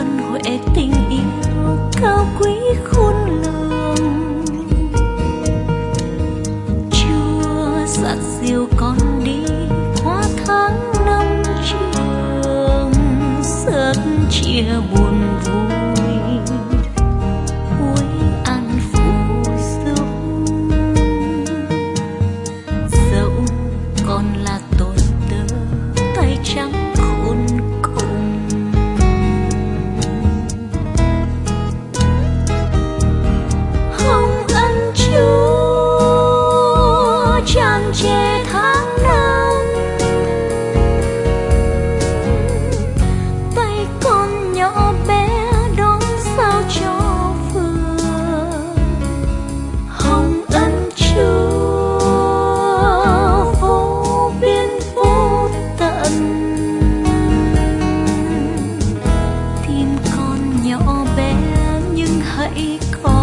ân huệ tình yêu cao quý khôn lường. Chúa dắt dìu con đi qua tháng năm trường, rất chia buồn vui cuối an phù giúp. Dẫu còn là tôi tớ tay trắng khôn cùng, hồng ân Chúa tràn trề tháng năm. Tay con nhỏ bé đón sao cho vừa, hồng ân Chúa vô biên vô tận. Tim con nhỏ bé nhưng hãy có